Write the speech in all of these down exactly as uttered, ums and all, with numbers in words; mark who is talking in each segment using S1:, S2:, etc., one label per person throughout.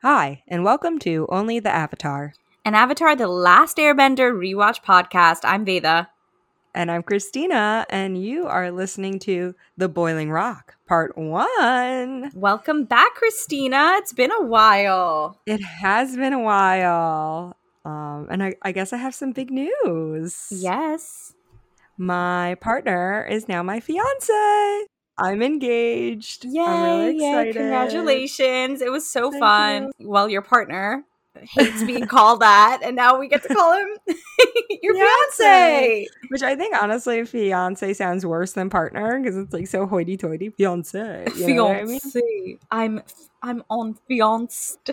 S1: Hi, and welcome to Only the Avatar.
S2: An Avatar The Last Airbender rewatch podcast. I'm Veda.
S1: And I'm Christina, and you are listening to The Boiling Rock, Part one.
S2: Welcome back, Christina. It's been a while.
S1: It has been a while. Um, and I, I guess I have some big news.
S2: Yes.
S1: My partner is now my fiance. I'm engaged.
S2: Yay,
S1: I'm really excited.
S2: Yay, congratulations. It was so
S1: Thank
S2: fun.
S1: you.
S2: Well, your partner hates being called that, and now we get to call him your fiance. fiance.
S1: Which I think, honestly, fiance sounds worse than partner because it's like so hoity-toity. Fiance. You
S2: fiance.
S1: Know what I mean?
S2: I'm, I'm on fianced.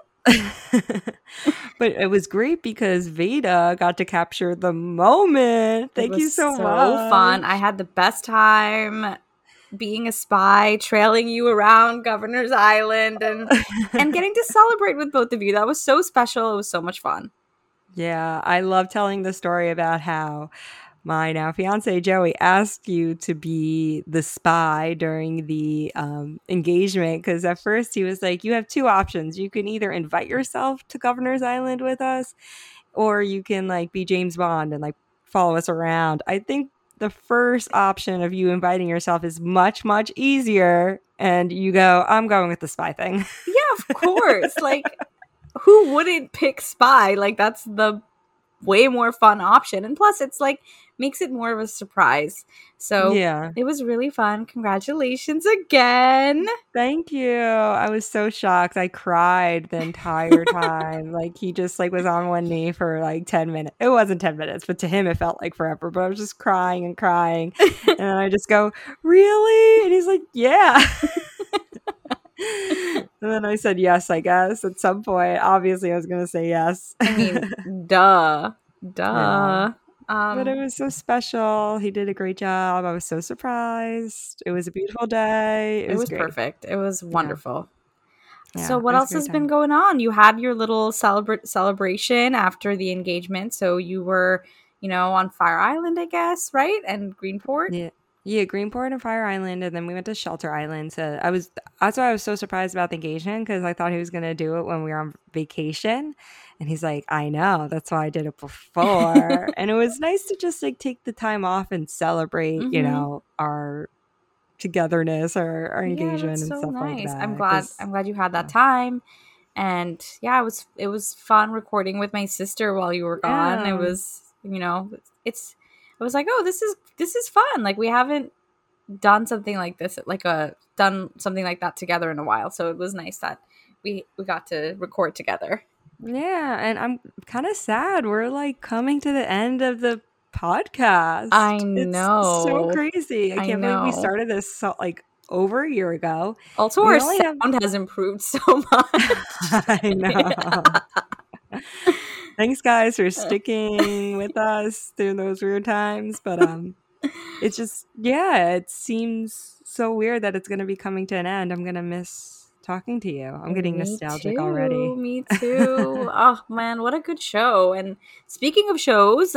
S1: But it was great because Veda got to capture the moment. Thank you so,
S2: so
S1: much.
S2: So fun. I had the best time being a spy, trailing you around Governor's Island, and and getting to celebrate with both of you. That was so special. It was so much fun.
S1: Yeah, I love telling the story about how my now fiance Joey asked you to be the spy during the um, engagement, because at first he was like, you have two options. You can either invite yourself to Governor's Island with us, or you can like be James Bond and like follow us around. I think the first option of you inviting yourself is much, much easier. And you go, I'm going with the spy thing.
S2: Yeah, of course. Like, who wouldn't pick spy? Like, that's the way more fun option. And plus, it's like, makes it more of a surprise. So
S1: yeah,
S2: it was really fun. Congratulations again.
S1: Thank you. I was so shocked. I cried the entire time. Like, he just like was on one knee for like ten minutes. It wasn't ten minutes, but to him it felt like forever. But I was just crying and crying. And I just go, really? And he's like, yeah. And then I said yes, I guess, at some point. Obviously, I was going to say yes.
S2: I mean, duh. Duh.
S1: Yeah.
S2: Um,
S1: but it was so special. He did a great job. I was so surprised. It was a beautiful day. It,
S2: it
S1: was,
S2: was
S1: great.
S2: perfect. It was wonderful.
S1: Yeah.
S2: So
S1: Yeah,
S2: what else has
S1: time.
S2: been going on? You had your little celebra- celebration after the engagement. So you were, you know, on Fire Island, I guess, right? And Greenport?
S1: Yeah. Yeah, Greenport and Fire Island, and then we went to Shelter Island. So I was that's why I was so surprised about the engagement, because I thought he was gonna do it when we were on vacation, and he's like, "I know, that's why I did it before." And it was nice to just like take the time off and celebrate, mm-hmm. you know, our togetherness, our, our engagement, yeah, and so stuff nice. like that.
S2: I'm glad. I'm glad you had that time, and yeah, it was it was fun recording with my sister while you were gone. Yeah. It was, you know, it's. I was like, oh, this is this is fun. Like, we haven't done something like this, like a done something like that together in a while. So it was nice that we we got to record together.
S1: Yeah, and I'm kind of sad. We're like coming to the end of the podcast.
S2: I know,
S1: it's so crazy. I can't
S2: I
S1: believe we started this so, like over a year ago.
S2: Also, we our sound have... has improved so much.
S1: I know. Yeah. Thanks, guys, for sticking with us through those weird times. But um, it's just, yeah, it seems so weird that it's going to be coming to an end. I'm going to miss talking to you. I'm getting
S2: me
S1: nostalgic
S2: too,
S1: already.
S2: Me too. Oh, man, what a good show. And speaking of shows,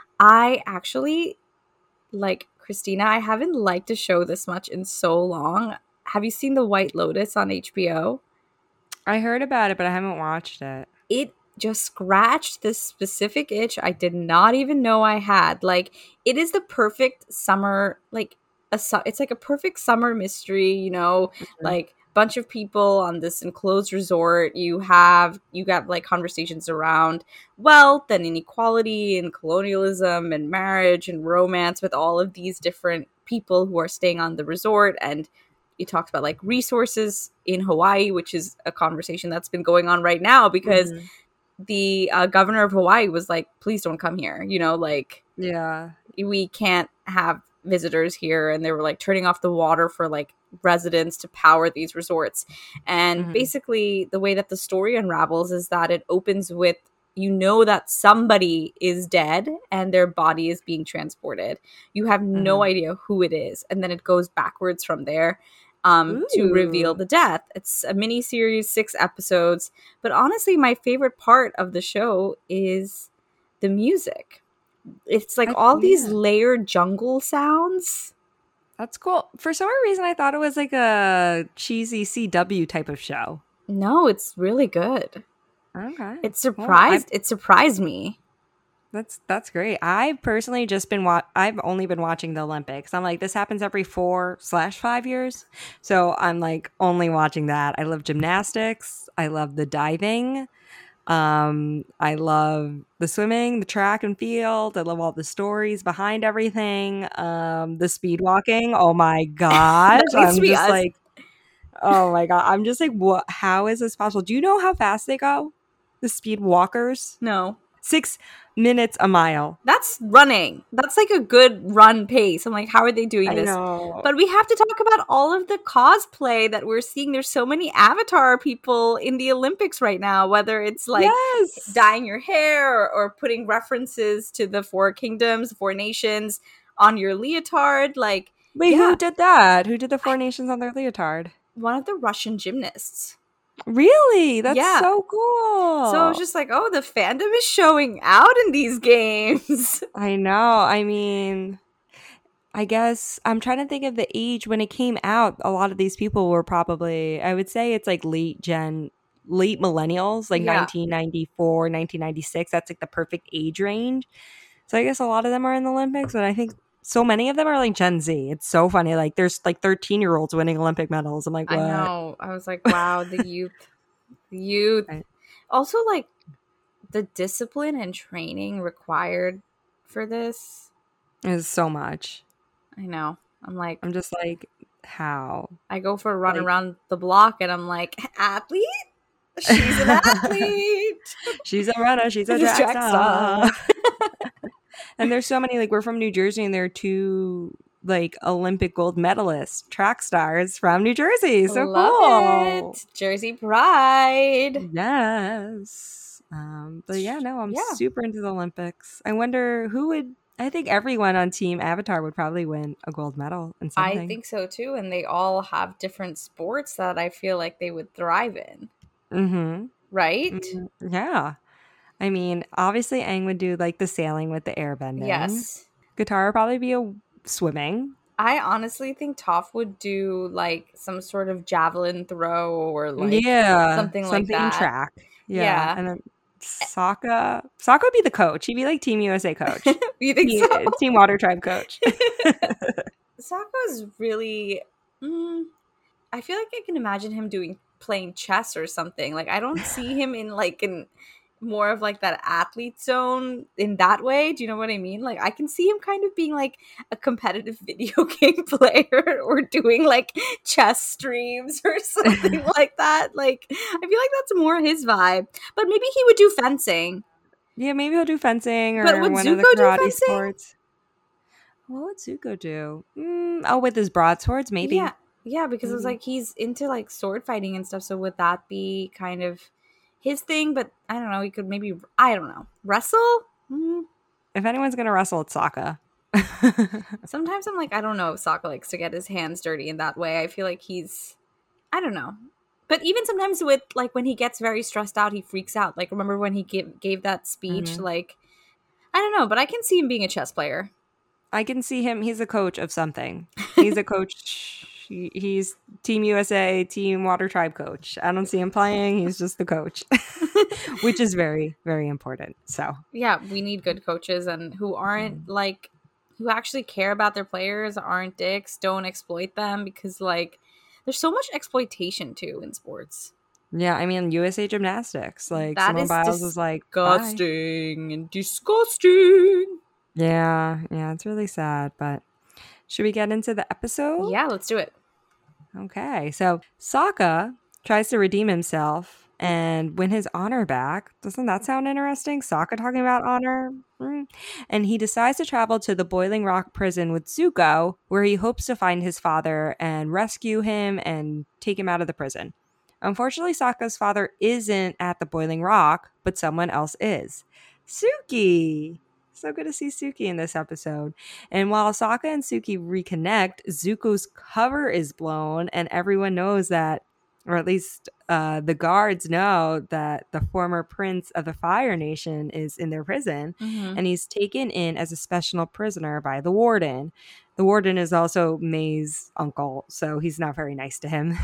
S2: I actually, like, Christina, I haven't liked a show this much in so long. Have you seen The White Lotus on H B O?
S1: I heard about it, but I haven't watched it.
S2: It just scratched this specific itch I did not even know I had. Like, it is the perfect summer, like a su- it's like a perfect summer mystery, you know, mm-hmm. like bunch of people on this enclosed resort. You have you got like conversations around wealth and inequality and colonialism and marriage and romance with all of these different people who are staying on the resort. And it talks about like resources in Hawaii, which is a conversation that's been going on right now because mm-hmm. the uh, governor of Hawaii was like, please don't come here. You know, like,
S1: yeah,
S2: we can't have visitors here. And they were like turning off the water for like residents to power these resorts. And mm-hmm. basically the way that the story unravels is that it opens with, you know, that somebody is dead and their body is being transported. You have mm-hmm. no idea who it is. And then it goes backwards from there. Um, to reveal the death. It's a mini series, six episodes. But honestly, my favorite part of the show is the music. It's like I, all yeah. these layered jungle sounds.
S1: That's cool. For some reason, I thought it was like a cheesy C W type of show.
S2: No, it's really good.
S1: Okay.
S2: It
S1: Well, I
S2: surprised it surprised me.
S1: That's that's great. I've personally just been wa- I've only been watching the Olympics. I'm like, this happens every four slash five years, so I'm like only watching that. I love gymnastics. I love the diving. Um, I love the swimming, the track and field. I love all the stories behind everything. Um, the speed walking. Oh my gosh,
S2: That needs to
S1: I'm
S2: be
S1: just
S2: us.
S1: like, oh my god, I'm just like, what? How is this possible? Do you know how fast they go? The speed walkers.
S2: No.
S1: Six minutes a mile.
S2: That's running. That's like a good run pace. I'm like, how are they doing
S1: I
S2: this?
S1: know.
S2: But we have to talk about all of the cosplay that we're seeing. There's so many Avatar people in the Olympics right now, whether it's like
S1: Yes.
S2: dyeing your hair or, or putting references to the four kingdoms, four nations on your leotard. Like,
S1: Wait,
S2: yeah,
S1: who did that? Who did the Four
S2: I,
S1: Nations on their leotard?
S2: one of the Russian gymnasts.
S1: Really? That's
S2: Yeah.
S1: so
S2: So I was
S1: cool.
S2: just like, oh, the fandom is showing out in these games.
S1: I know. I mean, I guess I'm trying to think of the age when it came out. A lot of these people were probably, I would say it's like late gen, late millennials, like
S2: Yeah.
S1: nineteen ninety-four, nineteen ninety-six. That's like the perfect age range. So I guess a lot of them are in the Olympics, but I think so many of them are like Gen Z. It's so funny. Like there's like thirteen year olds winning Olympic medals. I'm like,
S2: I
S1: what?
S2: know. I was like, wow, the youth. The youth.
S1: Right.
S2: Also, like, the discipline and training required for this.
S1: It's so much.
S2: I know. I'm like,
S1: I'm just like, how?
S2: I go for a run
S1: Like,
S2: around the block and I'm like, athlete? She's an athlete.
S1: she's a runner. She's a
S2: She's
S1: track
S2: track
S1: star.
S2: star.
S1: And there's so many. Like we're from New Jersey, and there are two like Olympic gold medalists, track stars from New Jersey. So
S2: Love
S1: cool.
S2: it. Jersey pride.
S1: Yes. Um, but yeah, no, I'm
S2: Yeah.
S1: super into the Olympics. I wonder who would. I think everyone on Team Avatar would probably win a gold medal in something.
S2: I think so too. And they all have different sports that I feel like they would thrive in.
S1: Mm-hmm.
S2: Right?
S1: Mm-hmm. Yeah. I mean, obviously, Aang would do like the sailing with the airbending.
S2: Yes.
S1: Guitar would probably be a swimming.
S2: I honestly think Toph would do like some sort of javelin throw or like
S1: Yeah,
S2: something,
S1: something
S2: like that.
S1: track. Yeah.
S2: Yeah.
S1: And then Sokka, Sokka would be the coach. He'd be like Team U S A coach.
S2: You think
S1: Team,
S2: so?
S1: Team Water Tribe coach.
S2: Sokka's really. Mm, I feel like I can imagine him doing playing chess or something. Like I don't see him in like in more of like that athlete zone in that way. Do you know what I mean? Like I can see him kind of being like a competitive video game player or doing like chess streams or something like that. Like I feel like that's more his vibe. But maybe he would do fencing.
S1: Yeah, maybe he'll do fencing or
S2: But would
S1: one of the
S2: Zuko do
S1: karate
S2: fencing?
S1: sports. What would Zuko do? Mm, oh, with his broadswords, maybe.
S2: Yeah. Yeah, because it was
S1: Maybe.
S2: like he's into like sword fighting and stuff. So would that be kind of his thing? But I don't know. He could maybe, I don't know, wrestle? Mm.
S1: If anyone's gonna wrestle, it's Sokka.
S2: Sometimes I'm like, I don't know if Sokka likes to get his hands dirty in that way. I feel like he's, I don't know. But even sometimes with like when he gets very stressed out, he freaks out. Like remember when he gave gave that speech?
S1: Mhm.
S2: Like I don't know, but I can see him being a chess player.
S1: I can see him. He's a coach of something. He's a coach. he, he's Team U S A, Team Water Tribe coach. I don't see him playing. He's just the coach, which is very, very important. So
S2: Yeah, we need good coaches and who aren't like who actually care about their players, aren't dicks, don't exploit them because like there's so much exploitation too in sports.
S1: yeah, I mean U S A Gymnastics. Like
S2: That
S1: Simone
S2: is
S1: Biles was like, bye.
S2: disgusting and disgusting.
S1: Yeah, yeah, it's really sad. But should we get into the episode?
S2: Yeah, let's do it.
S1: Okay, so Sokka tries to redeem himself and win his honor back. Doesn't that sound interesting? Sokka talking about honor? Mm. And he decides to travel to the Boiling Rock prison with Zuko, where he hopes to find his father and rescue him and take him out of the prison. Unfortunately, Sokka's father isn't at the Boiling Rock, but someone else is. Suki! So good to see Suki in this episode. And while Sokka and Suki reconnect, Zuko's cover is blown, and everyone knows that, or at least uh, the guards know that the former prince of the Fire Nation is in their prison,
S2: Mm-hmm.
S1: and he's taken in as a special prisoner by the warden. The warden is also May's uncle, so he's not very nice to him.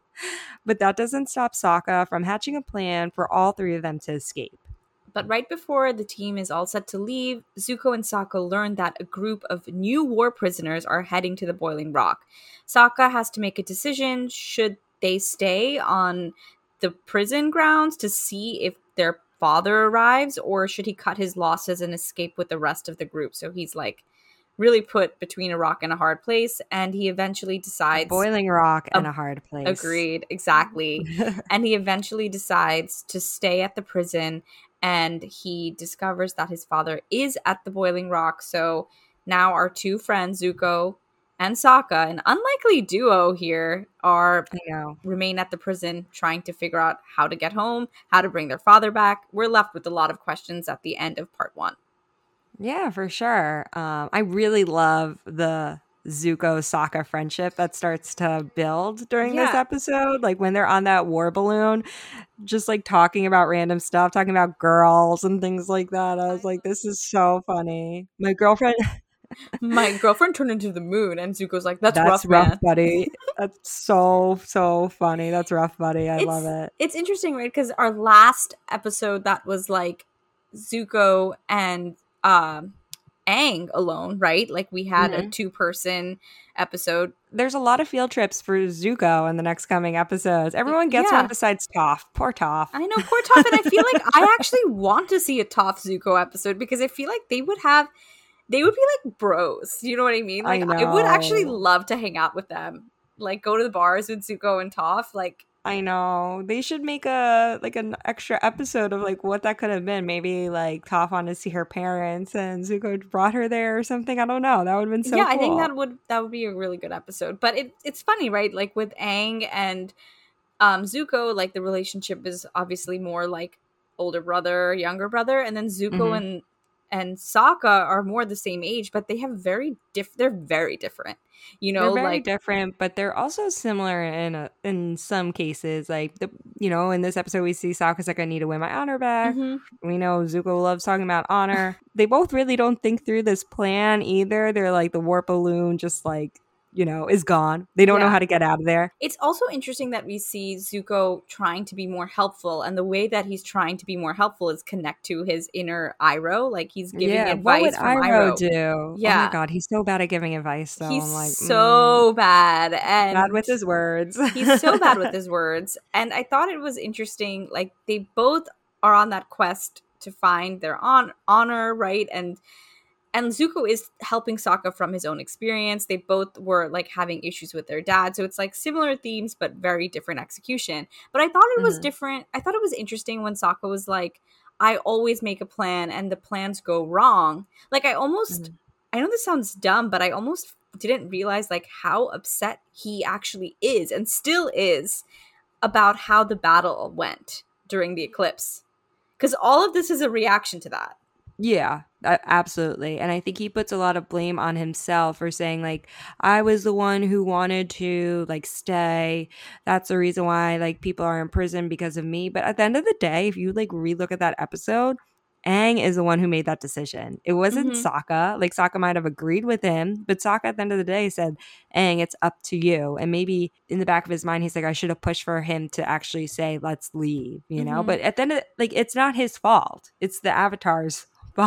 S1: But that doesn't stop Sokka from hatching a plan for all three of them to escape.
S2: But right before the team is all set to leave, Zuko and Sokka learn that a group of new war prisoners are heading to the Boiling Rock. Sokka has to make a decision. Should they stay on the prison grounds to see if their father arrives, or should he cut his losses and escape with the rest of the group? So he's like really put between a rock and a hard place, and he eventually decides...
S1: A boiling rock and a, a hard place.
S2: Agreed, exactly. And he eventually decides to stay at the prison, and he discovers that his father is at the Boiling Rock. So now our two friends, Zuko and Sokka, an unlikely duo here, are
S1: I know.
S2: remain at the prison trying to figure out how to get home, how to bring their father back. We're left with a lot of questions at the end of part one.
S1: Yeah, for sure. Um, I really love the Zuko Sokka friendship that starts to build during
S2: Yeah.
S1: this episode. Like when they're on that war balloon, just like talking about random stuff, talking about girls and things like that. I was like, this is so funny. My girlfriend,
S2: My girlfriend turned into the moon, and Zuko's like, that's,
S1: that's
S2: rough,
S1: rough,
S2: man.
S1: buddy. That's so, so funny. That's rough, buddy. I
S2: It's-
S1: love it.
S2: It's interesting, right? Because our last episode that was like Zuko and um, Aang alone, right? Like we had a
S1: Mhm.
S2: two-person episode.
S1: There's a lot of field trips for Zuko in the next coming episodes. Everyone gets
S2: Yeah.
S1: one besides Toph. Poor Toph.
S2: I know, poor Toph, and I feel like I actually want to see a Toph Zuko episode because I feel like they would have, they would be like bros. You know what I mean?
S1: I
S2: Like I, would actually
S1: know.
S2: love to hang out with them. Like go to the bars with Zuko and Toph. Like
S1: I know. They should make a like an extra episode of like what that could have been. Maybe like Toph wanted to see her parents and Zuko brought her there or something. I don't know. That would have been so
S2: yeah,
S1: cool.
S2: I think that would that would be a really good episode. But it it's funny, right? Like with Aang and um Zuko, like the relationship is obviously more like older brother, younger brother, and then Zuko
S1: Mhm.
S2: and and Sokka are more the same age, but they have very diff they're very different. You know,
S1: They're very
S2: like
S1: different, but they're also similar in a, in some cases. Like the you know, in this episode we see Sokka's like, I need to win my honor back.
S2: mhm.
S1: We know Zuko loves talking about honor. They both really don't think through this plan either. They're like the warp balloon just like, you know, is gone. They don't know
S2: Yeah.
S1: how to get out of there.
S2: It's also interesting that we see Zuko trying to be more helpful, and the way that he's trying to be more helpful is connect to his inner Iroh. Like he's giving
S1: Yeah,
S2: advice
S1: what would
S2: from
S1: Iroh
S2: Iroh.
S1: do? Oh
S2: Yeah.
S1: my god, he's so bad at giving advice though.
S2: He's
S1: I'm like,
S2: so bad,
S1: mm,
S2: and
S1: bad with his words.
S2: he's so bad with his words. And I thought it was interesting. Like they both are on that quest to find their on- honor, right? And and Zuko is helping Sokka from his own experience. They both were like having issues with their dad, so it's like similar themes but very different execution. But I thought it was
S1: Mhm.
S2: different. I thought it was interesting when Sokka was like, "I always make a plan, and the plans go wrong." Like I almost,
S1: Mhm.
S2: I know this sounds dumb, but I almost didn't realize like how upset he actually is and still is about how the battle went during the eclipse, because all of this is a reaction to that.
S1: Yeah, a- absolutely. And I think he puts a lot of blame on himself for saying like, I was the one who wanted to like stay. That's the reason why like people are in prison because of me. But at the end of the day, if you like relook at that episode, Aang is the one who made that decision. It wasn't
S2: Mhm.
S1: Sokka. Like Sokka might have agreed with him, but Sokka at the end of the day said, Aang, it's up to you. And maybe in the back of his mind, he's like, I should have pushed for him to actually say, let's leave, you know?
S2: Mhm.
S1: But at the end of like, it's not his fault. It's the Avatar's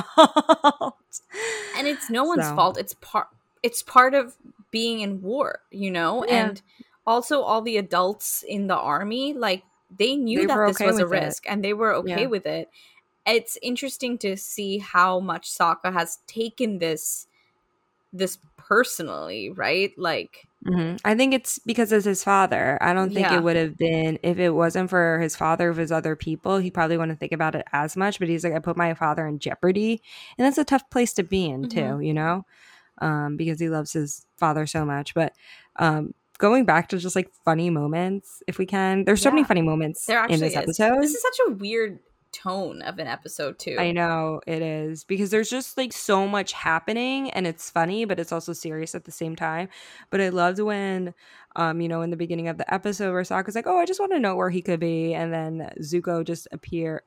S1: fault.
S2: And it's no one's
S1: So,
S2: fault. It's part it's part of being in war, you know?
S1: Yeah.
S2: And also all the adults in the army, like they knew
S1: They
S2: that
S1: were
S2: this
S1: okay
S2: was a
S1: with it.
S2: risk and they were okay
S1: Yeah.
S2: with it. It's interesting to see how much Sokka has taken this this personally, right? Like
S1: Mhm. I think it's because it's his father. I don't think
S2: Yeah.
S1: it would have been if it wasn't for his father, if it was other people, he probably wouldn't think about it as much. But he's like, I put my father in jeopardy. And that's a tough place to be in, too,
S2: Mhm.
S1: you know, um, because he loves his father so much. But um, going back to just like funny moments, if we can, there's so many
S2: Yeah.
S1: funny moments
S2: there
S1: in
S2: actually
S1: this
S2: is.
S1: episode.
S2: This is such a weird tone of an episode too.
S1: I know it is because there's just like so much happening and it's funny, but it's also serious at the same time. But I loved when, um, you know, in the beginning of the episode where Sokka's like, oh, I just want to know where he could be. And then Zuko just appear, like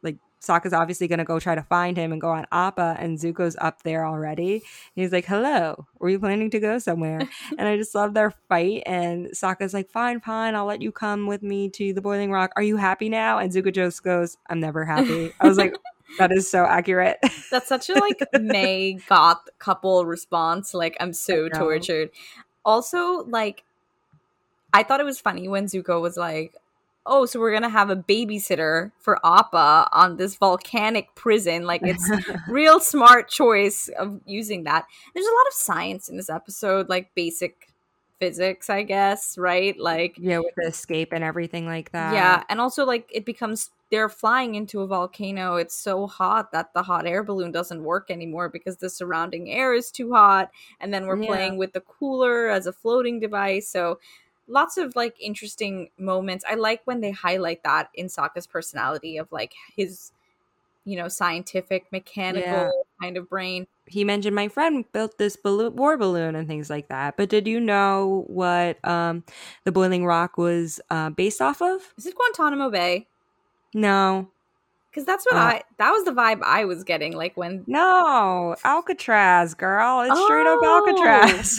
S1: Sokka's obviously going to go try to find him and go on Appa, and Zuko's up there already. And he's like, hello, were you planning to go somewhere? And I just love their fight. And Sokka's like, fine, fine, I'll let you come with me to the Boiling Rock. Are you happy now? And Zuko just goes, I'm never happy. I was like, that is so accurate.
S2: That's such a like May goth couple response. Like, I'm so tortured. Also, like, I thought it was funny when Zuko was like, oh, so we're going to have a babysitter for Appa on this volcanic prison. Like, it's real smart choice of using that. There's a lot of science in this episode, like basic physics, I guess, right? Like,
S1: yeah, with the escape and everything like that.
S2: Yeah, and also, like, it becomes, they're flying into a volcano. It's so hot that the hot air balloon doesn't work anymore because the surrounding air is too hot. And then we're yeah. playing with the cooler as a floating device. So lots of like interesting moments. I like when they highlight that in Sokka's personality of like his, you know, scientific, mechanical yeah. kind of brain.
S1: He mentioned my friend built this balloon, war balloon and things like that. But did you know what um, the Boiling Rock was uh, based off of?
S2: Is it Guantanamo Bay?
S1: No.
S2: Because that's what uh, I, that was the vibe I was getting, like when...
S1: No, Alcatraz, girl. It's oh. straight up Alcatraz.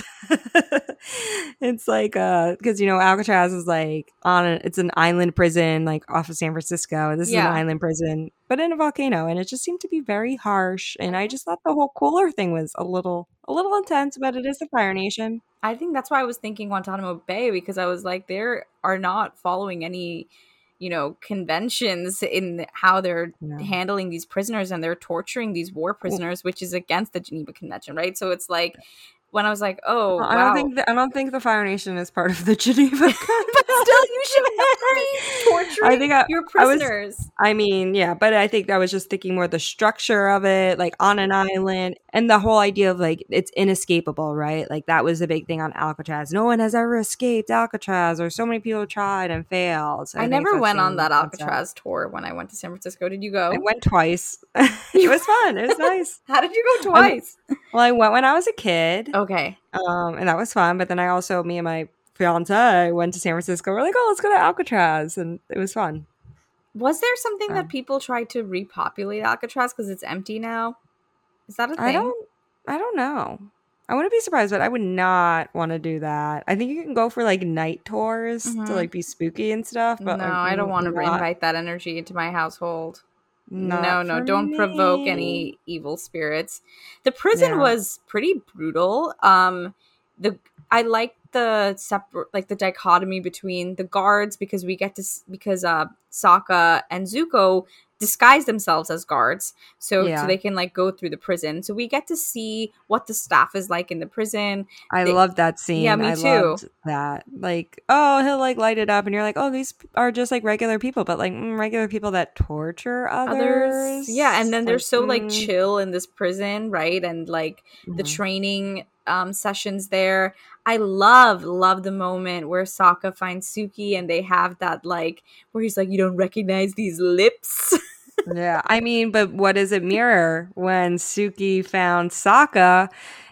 S1: It's like, uh, because, you know, Alcatraz is like on, a, it's an island prison, like off of San Francisco. This yeah. is an island prison, but in a volcano. And it just seemed to be very harsh. And I just thought the whole cooler thing was a little, a little intense, but it is the Fire Nation.
S2: I think that's why I was thinking Guantanamo Bay, because I was like, they are not following any... you know, conventions in how they're yeah. handling these prisoners, and they're torturing these war prisoners, which is against the Geneva Convention, right? So it's like, when I was like, oh,
S1: I
S2: wow.
S1: don't think the, I don't think the Fire Nation is part of the Geneva Convention.
S2: But still, you should not be torturing I think I, your prisoners.
S1: I, was, I mean, yeah, but I think I was just thinking more the structure of it, like on an island, and the whole idea of like it's inescapable, right? Like that was a big thing on Alcatraz. No one has ever escaped Alcatraz, or so many people tried and failed. So I,
S2: I never went on that Alcatraz concept. tour when I went to San Francisco. Did you go?
S1: I went twice. It was fun. It was nice.
S2: How did you go twice?
S1: Um, well, I went when I was a kid.
S2: Okay.
S1: Um, and that was fun. But then I also, me and my fiance went to San Francisco. We're like, oh, let's go to Alcatraz. And it was fun.
S2: Was there something um, that people tried to repopulate Alcatraz because it's empty now? Is that a thing?
S1: I don't, I don't know. I wouldn't be surprised, but I would not want to do that. I think you can go for like night tours mm-hmm. to like be spooky and stuff. But
S2: no,
S1: like,
S2: I don't want to
S1: not...
S2: invite that energy into my household.
S1: Not
S2: no, no, don't
S1: me.
S2: provoke any evil spirits. The prison
S1: Yeah.
S2: was pretty brutal. Um, the I like the separate, like the dichotomy between the guards, because we get to s- because uh Sokka and Zuko disguise themselves as guards, so
S1: Yeah.
S2: so they can like go through the prison. So we get to see what the staff is like in the prison.
S1: I
S2: They-
S1: love that scene.
S2: Yeah, me
S1: I
S2: too.
S1: loved that. Like, oh, he'll like light it up, and you're like, oh, these are just like regular people, but like mm, regular people that torture others.
S2: Others, yeah, and then they're
S1: Like,
S2: so like
S1: mm,
S2: chill in this prison, right? And like the
S1: mhm.
S2: training um sessions there. I love love the moment where Sokka finds Suki and they have that like where he's like, you don't recognize these lips.
S1: Yeah, I mean, but what does it mirror when Suki found Sokka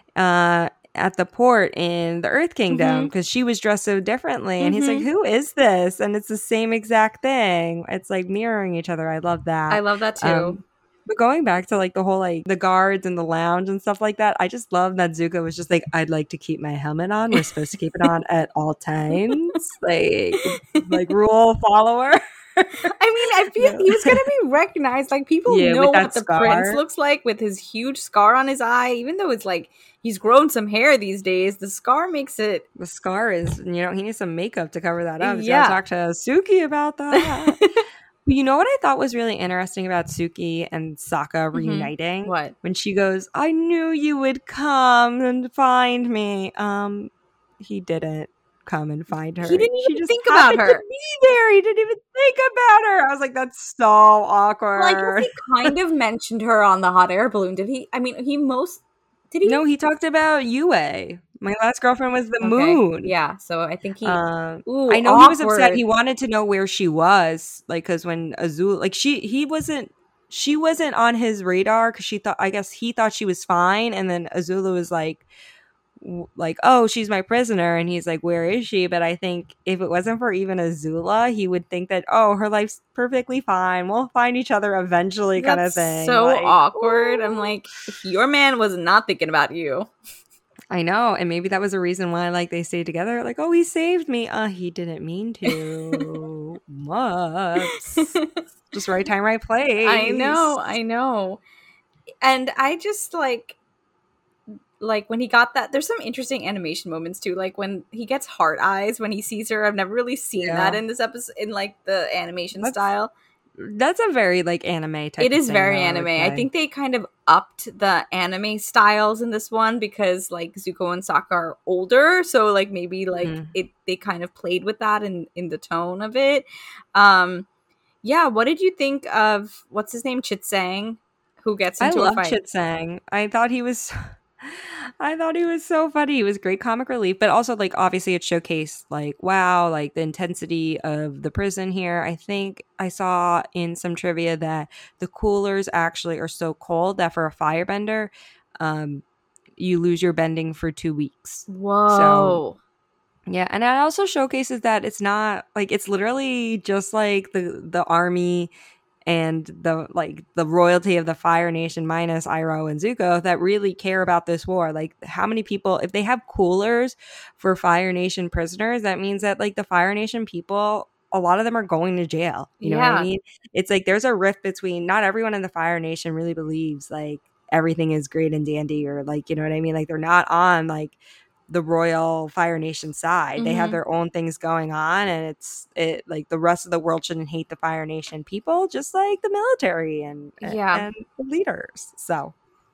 S1: uh, at the port in the Earth Kingdom? Because she was dressed so differently, and he's like,
S2: Mhm.
S1: "Who is this?" And it's the same exact thing. It's like mirroring each other. I love that.
S2: I love that too.
S1: Um, but going back to like the whole like the guards and the lounge and stuff like that, I just love that Zuko was just like, I'd like to keep my helmet on. We're supposed to keep it on at all times, like like rule follower.
S2: I mean, I feel
S1: Yeah.
S2: he was gonna be recognized. Like people
S1: Yeah,
S2: know
S1: with that
S2: what the
S1: scar.
S2: prince looks like with his huge scar on his eye. Even though it's like he's grown some hair these days, the scar makes it.
S1: The scar is, you know, he needs some makeup to cover that up. So
S2: Yeah.
S1: I'll talk to Suki about that. But you know what I thought was really interesting about Suki and Sokka reuniting?
S2: What?
S1: When she goes, I knew you would come and find me. Um, he didn't come and find her.
S2: He didn't
S1: She
S2: even
S1: just
S2: think about
S1: happened
S2: her.
S1: to be there. He didn't even think about her. I was like, that's so awkward.
S2: Like he kind of mentioned her on the hot air balloon. Did he? I mean, he most did he?
S1: No, he talked about Yue. My last girlfriend was the
S2: Okay,
S1: moon.
S2: Yeah. So I think he.
S1: Um,
S2: Ooh,
S1: I know he was upset.
S2: awkward.
S1: He wanted to know where she was, like, because when Azul, like, she, he wasn't, she wasn't on his radar because she thought, I guess he thought she was fine, and then Azula was like, like, oh, she's my prisoner, and he's like, where is she? But I think if it wasn't for even Azula, he would think that, oh, her life's perfectly fine, we'll find each other eventually, kind of
S2: That's
S1: thing.
S2: so
S1: Like,
S2: awkward.
S1: ooh.
S2: I'm like, your man was not thinking about you.
S1: I know, and maybe that was a reason why, like, they stayed together. Like, oh, he saved me. Uh, he didn't mean to. Whoops. Just right time, right place.
S2: I know, I know. And I just, like, like, when he got that, there's some interesting animation moments, too. Like, when he gets heart eyes when he sees her. I've never really seen
S1: Yeah.
S2: that in this episode, in, like, the animation
S1: That's-
S2: style.
S1: That's a very, like, anime type
S2: It
S1: of
S2: is
S1: thing,
S2: very
S1: though, I
S2: anime.
S1: would
S2: I
S1: say.
S2: think they kind of upped the anime styles in this one because, like, Zuko and Sokka are older, so, like, maybe, like,
S1: Mhm.
S2: it they kind of played with that in in the tone of it. Um, yeah. What did you think of what's his name, Chit Sang, who gets
S1: I
S2: into a
S1: love
S2: fight?
S1: Chit Sang. I thought he was, I thought he was so funny. He was great comic relief, but also, like, obviously it showcased, like, wow, like the intensity of the prison here. I think I saw in some trivia that the coolers actually are so cold that for a firebender, um, you lose your bending for two weeks.
S2: Whoa.
S1: So yeah, and it also showcases that it's not like it's literally just like the the army and the like the royalty of the Fire Nation minus Iroh and Zuko that really care about this war. Like, how many people, if they have coolers for Fire Nation prisoners, that means that, like, the Fire Nation people, a lot of them are going to jail. You know what
S2: Yeah.
S1: I mean? It's like there's a rift between, not everyone in the Fire Nation really believes like everything is great and dandy, or, like, you know what I mean? Like, they're not on like the royal Fire Nation side.
S2: Mhm.
S1: They have their own things going on, and it's it like the rest of the world shouldn't hate the Fire Nation people, just like the military and
S2: Yeah.
S1: and the leaders. So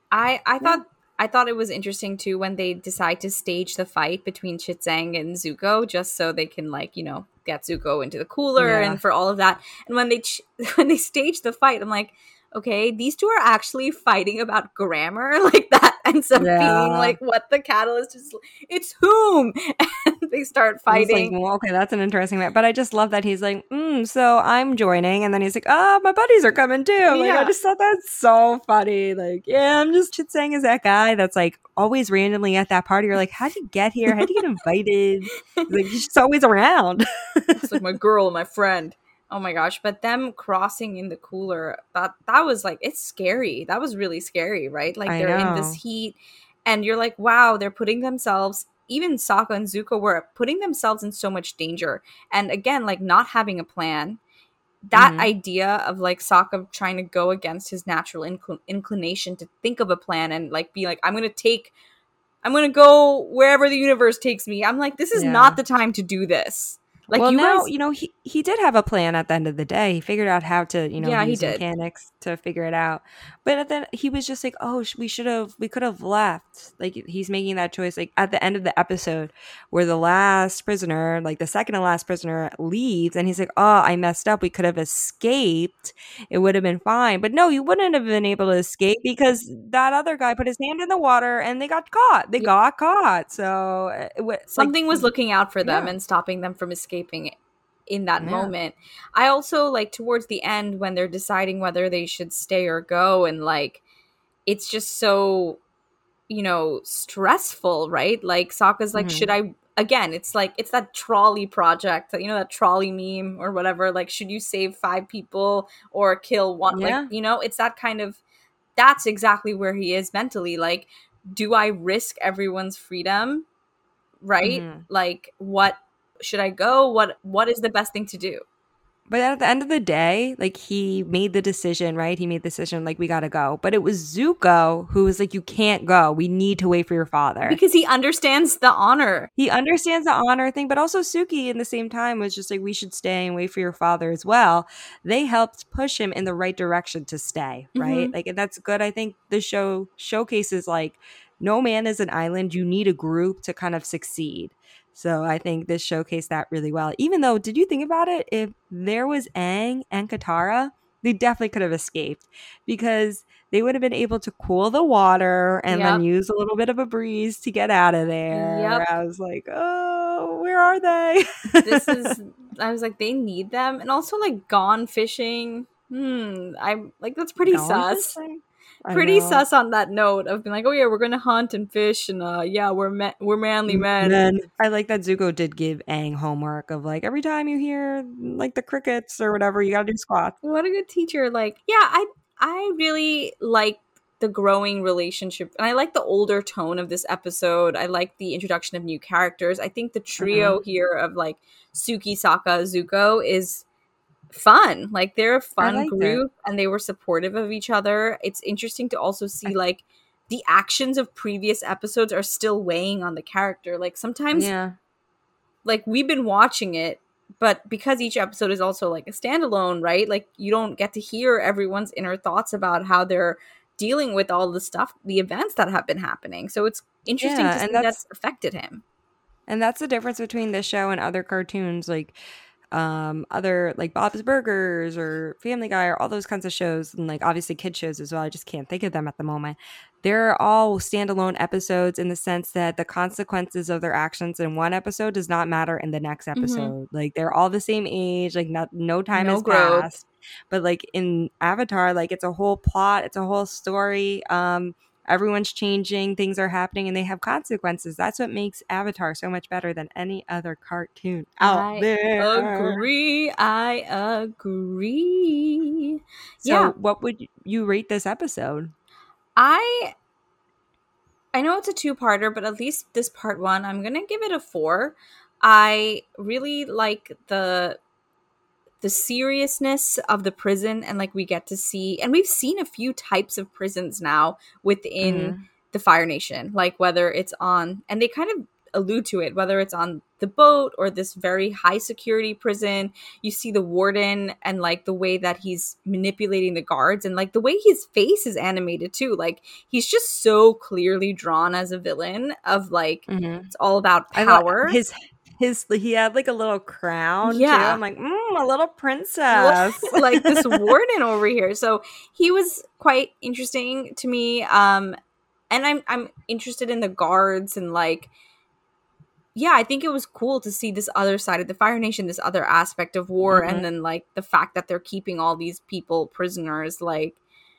S2: I I
S1: Yeah.
S2: thought I thought it was interesting too when they decide to stage the fight between Chit Sang and Zuko just so they can, like, you know, get Zuko into the cooler
S1: Yeah.
S2: and for all of that. And when they ch- when they stage the fight, I'm like, okay, these two are actually fighting about grammar. Like, that ends up
S1: Yeah.
S2: being like what the catalyst is. It's whom, and they start
S1: I was like,
S2: fighting.
S1: well, okay, that's an interesting bit. But I just love that he's like, mm, so I'm joining, and then he's like, oh, my buddies are coming too. Like,
S2: Yeah.
S1: I just thought that's so funny. Like, yeah, I'm just Chit Sang is that guy that's like always randomly at that party. You're like, how'd you get here? How'd you get invited? He's like, he's just always around.
S2: It's like my girl, my friend. Oh my gosh. But them crossing in the cooler, that that was like, it's scary. That was really scary, right? Like,
S1: I
S2: they're in
S1: know.
S2: this heat and you're like, wow, they're putting themselves, even Sokka and Zuko were putting themselves in so much danger. And again, like, not having a plan. That
S1: Mhm.
S2: idea of, like, Sokka trying to go against his natural incl- inclination to think of a plan and, like, be like, I'm going to take, I'm going to go wherever the universe takes me. I'm like, this is
S1: Yeah.
S2: not the time to do this. Like,
S1: well,
S2: you
S1: now,
S2: guys,
S1: you know, he, he did have a plan at the end of the day. He figured out how to, you know,
S2: Yeah, he
S1: use
S2: did.
S1: mechanics to figure it out. But then he was just like, oh, sh- we should have, we could have left. Like, he's making that choice, like, at the end of the episode where the last prisoner, like the second to last prisoner, leaves. And he's like, oh, I messed up. We could have escaped. It would have been fine. But no, you wouldn't have been able to escape because that other guy put his hand in the water and they got caught. They
S2: Yeah.
S1: got caught. So it, wa- like,
S2: something was looking out for them
S1: yeah.
S2: and stopping them from escaping in that
S1: Yeah.
S2: moment. I also, like, towards the end when they're deciding whether they should stay or go, and, like, it's just so, you know, stressful, right? Like, Sokka's like,
S1: Mhm.
S2: should I, again, it's like, it's that trolley project, you know, that trolley meme or whatever, like, should you save five people or kill one?
S1: Yeah.
S2: Like, you know, it's that kind of, that's exactly where he is mentally. Like, do I risk everyone's freedom? Right?
S1: Mhm.
S2: Like, what should I go? What what is the best thing to do?
S1: But at the end of the day, like, he made the decision, right? He made the decision, like, we gotta go. But it was Zuko who was like, you can't go. We need to wait for your father.
S2: Because he understands the honor.
S1: He understands the honor thing, but also Suki in the same time was just like, we should stay and wait for your father as well. They helped push him in the right direction to stay, right?
S2: Mhm.
S1: Like, and that's good. I think the show showcases, like, no man is an island. You need a group to kind of succeed. So I think this showcased that really well. Even though, did you think about it? If there was Aang and Katara, they definitely could have escaped because they would have been able to cool the water and then
S2: Yep.
S1: use a little bit of a breeze to get out of there.
S2: Yep.
S1: I was like, oh, where are they?
S2: This is, I was like, they need them. And also, like, gone fishing. Hmm. I'm like, that's pretty
S1: Gone
S2: sus.
S1: fishing?
S2: pretty sus on that note of being like, oh yeah, we're gonna hunt and fish, and uh, yeah, we're ma- we're manly men.
S1: men. I like that Zuko did give Aang homework of like every time you hear like the crickets or whatever, you gotta do squats.
S2: What a good teacher! Like, yeah, I I really like the growing relationship, and I like the older tone of this episode. I like the introduction of new characters. I think the trio mm-hmm. here of like Suki, Sokka, Zuko is fun. Like, they're a fun group, it. and they were supportive of each other. It's interesting to also see like the actions of previous episodes are still weighing on the character. Like, sometimes,
S1: yeah,
S2: like we've been watching it, but because each episode is also like a standalone, right? Like, you don't get to hear everyone's inner thoughts about how they're dealing with all the stuff, the events that have been happening. So it's interesting yeah, to see that's, that's affected him.
S1: And that's the difference between this show and other cartoons, like um, other like Bob's Burgers or Family Guy or all those kinds of shows, and like obviously kid shows as well. I just can't think of them at the moment. They're all standalone episodes in the sense that the consequences of their actions in one episode does not matter in the next episode. Mm-hmm. Like, they're all the same age, like not, no time no has growth. passed. But like in Avatar, like it's a whole plot, it's a whole story. Um, everyone's changing, things are happening, and they have consequences. That's what makes Avatar so much better than any other cartoon out
S2: I
S1: there.
S2: Agree. I agree.
S1: So
S2: yeah.
S1: what would you rate this episode?
S2: I I know it's a two-parter, but at least this part one, I'm gonna give it a four. I really like the the seriousness of the prison, and like we get to see, and we've seen a few types of prisons now within mm-hmm. the Fire Nation, like whether it's on, and they kind of allude to it, whether it's on the boat or this very high security prison. You see the warden and like the way that he's manipulating the guards, and like the way his face is animated too. Like, he's just so clearly drawn as a villain of like mm-hmm. it's all about power.
S1: I his His he had like a little crown. Yeah, too. I'm like, mm, a little princess,
S2: like this warden over here. So he was quite interesting to me. Um, and I'm I'm interested in the guards, and like, yeah, I think it was cool to see this other side of the Fire Nation, this other aspect of war, mm-hmm. and then like the fact that they're keeping all these people prisoners, like.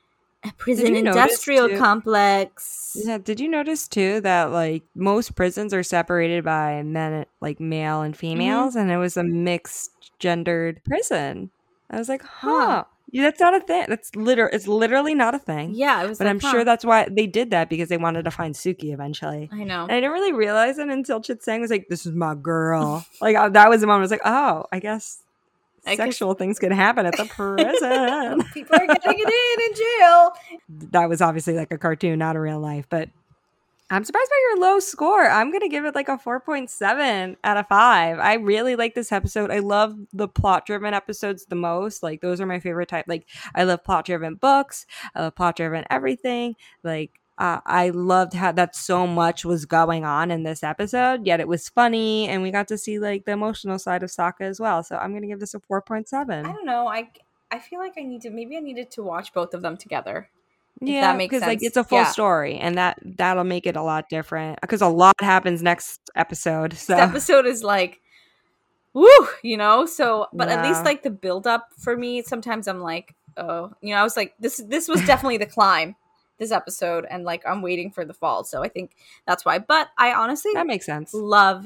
S2: A prison industrial complex.
S1: Yeah, did you notice too that like most prisons are separated by men, like male and females, mm-hmm. and it was a mixed gendered prison? I was like, huh, huh. Yeah, that's not a thing. That's literal. It's literally not a thing.
S2: Yeah, it was.
S1: But
S2: like,
S1: I'm
S2: huh.
S1: sure that's why they did that, because they wanted to find Suki eventually.
S2: I know.
S1: And I didn't really realize it until Chit Sang was like, "This is my girl." Like uh, that was the moment I was like, "Oh, I guess." I Sexual guess. things can happen at the prison.
S2: People are getting it in in jail.
S1: That was obviously like a cartoon, not a real life. But I'm surprised by your low score. I'm going to give it like a four point seven out of five. I really like this episode. I love the plot-driven episodes the most. Like, those are my favorite type. Like, I love plot-driven books. I love plot-driven everything. Like, Uh, I loved how that so much was going on in this episode, yet it was funny, and we got to see like the emotional side of Sokka as well. So I'm going to give this a four point seven.
S2: I don't know. I I feel like I need to, maybe I needed to watch both of them together.
S1: Yeah, that makes sense. Because like it's a full yeah. story, and that that'll make it a lot different. Because a lot happens next episode. So
S2: this episode is like, woo, you know. So, but yeah. at least like the build up for me, sometimes I'm like, oh, you know, I was like, this this was definitely the climb. This episode, and like I'm waiting for the fall, so I think that's why. But I honestly
S1: that makes sense.
S2: Love,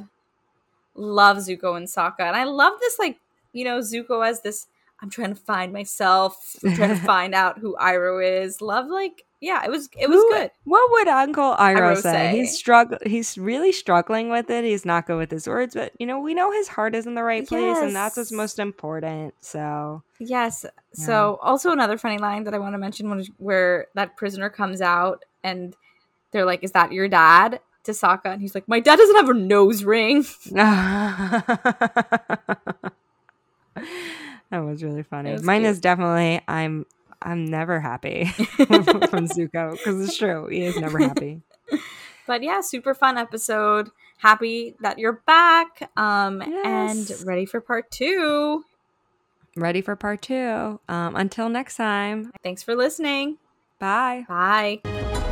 S2: love Zuko and Sokka, and I love this, like, you know, Zuko as this. I'm trying to find myself. I'm trying to find out who Iroh is. Love, like, yeah, it was it was who, good.
S1: What would Uncle Iroh, Iroh say? say? He's strugg- He's really struggling with it. He's not good with his words, but you know, we know his heart is in the right place, yes. and that's what's most important. So
S2: yes. Yeah. So also another funny line that I want to mention, when, where that prisoner comes out and they're like, "Is that your dad?" to Sokka, and he's like, "My dad doesn't have a nose ring."
S1: That was really funny. Was Mine cute. Is definitely I'm I'm never happy from Zuko, because it's true. He is never happy.
S2: But yeah, super fun episode. Happy that you're back. Um
S1: yes.
S2: And ready for part two.
S1: Ready for part two. Um, until next time.
S2: Thanks for listening.
S1: Bye.
S2: Bye.